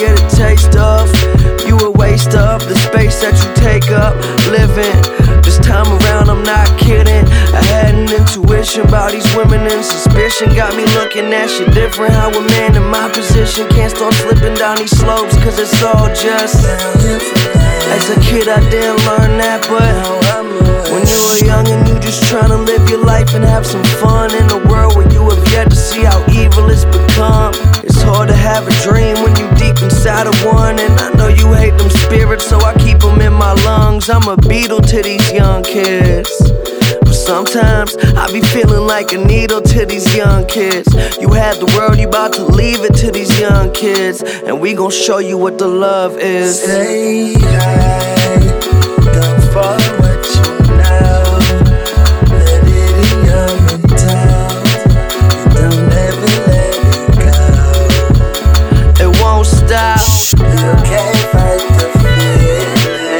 get a taste of. You a waste of the space that you take up living. This time around I'm not kidding. I had an intuition about these women, and suspicion got me looking at shit different. How a man in my position can't start slipping down these slopes, cause it's all just as a kid I didn't learn that, but when you were young and you just tryna live your life and have some fun in a world where you have yet to see how evil it's become. It's hard to have a dream when you deep inside of one, and I know you hate them spirits, so I keep them in my lungs. I'm a beetle to these young kids, but sometimes I be feeling like a needle to these young kids. You had the world, you about to leave it to these young kids, and we gon' show you what the love is. Stay high, don't fall what you know. Let it in your mentality, and don't ever let it go. It won't stop. You can't fight the feeling.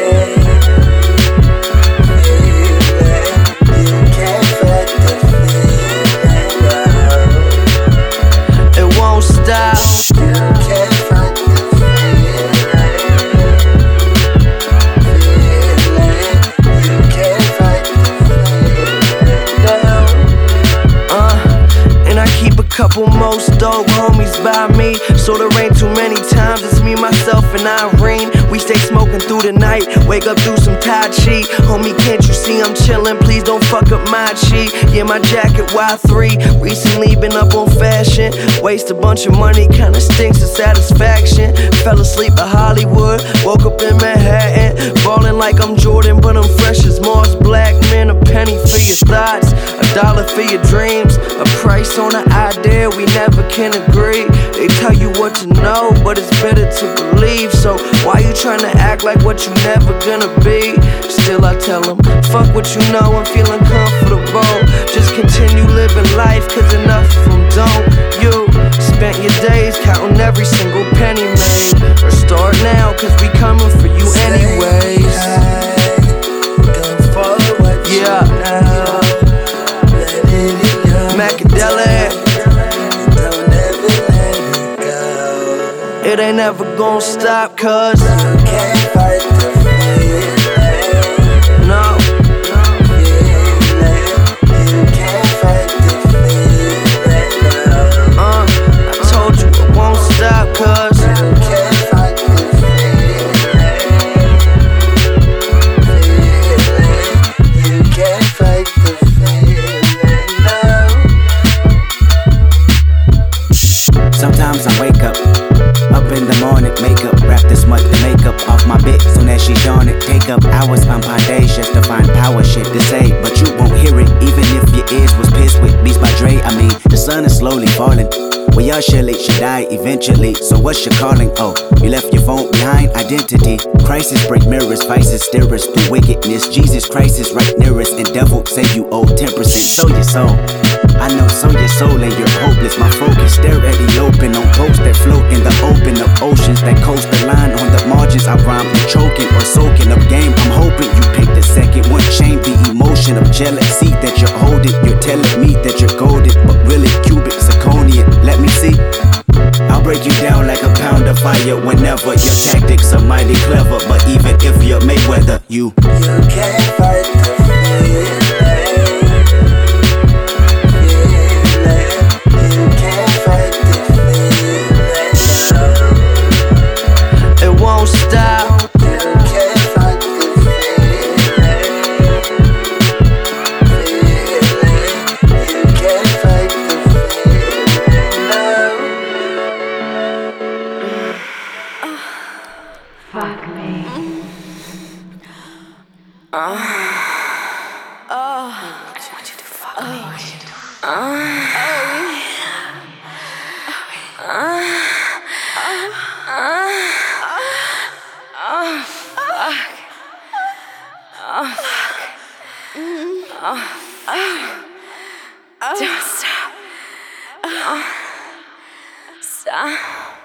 You can't fight the feeling. It won't stop. You can't fight the feeling. You can't fight the feeling. And I keep a couple most dope homies by me, so there ain't too many times it's me, myself, and Irene. We stay smoking through the night, wake up, do some Tai Chi. Homie, can't you see I'm chillin'? Please don't fuck up my chi. Yeah, my jacket Y3, recently been up on fashion. Waste a bunch of money, kinda stinks of satisfaction. Fell asleep at Hollywood, woke up in Manhattan. Ballin' like I'm Jordan, but I'm fresh as Mars Blackman. A penny for your thoughts, $1 for your dreams, a price on an idea we never can agree. They tell you what to know, but it's better to believe. So why you tryna act like what you never gonna be? Still I tell them, fuck what you know, I'm feeling comfortable. Just continue living life, cause enough of them don't. You spent your days counting every single penny made. Or start now, cause we coming for you anyways. Don't follow what you know. Let it in your Macadelic, don't ever let it go. it ain't never gonna stop, cause You can't fight the feeling. no. You can't fight the feeling. I told you it won't stop, cause You can't fight the feeling. You can't fight the feeling. No. Sometimes I wake up in the morning, makeup, wrap this much the makeup off my bitch. Soon as she yawn it, take up hours on Pondays just to find power shit to say, but you won't hear it, even if your ears was pissed with Beats by Dre. I mean, the sun is slowly falling. Well, y'all surely should die eventually. So what's your calling? Oh, you left your phone behind. Identity crisis, break mirrors, vices, steer us through wickedness. Jesus Christ is right near us, and devil say you owe 10%. Sow your soul. I know, sow your soul and you're hopeless. My focus, stare at the open on boats that float in the open of oceans that coast the line on the margins. I rhyme with choking or soaking up game. I'm hoping you pick the second one. Shame the emotion of jealousy that you're holding. You're telling me that you're golden, but really cubic zirconian. Let me see. I'll break you down like a pound of fire whenever your tactics are mighty clever. But even if you're Mayweather, you can't fight the feeling. You can't fight the feeling. it won't stop. You can't fight the feeling. You can't fight the feeling. No. Fuck me. I want you to fuck me. Don't stop. Stop.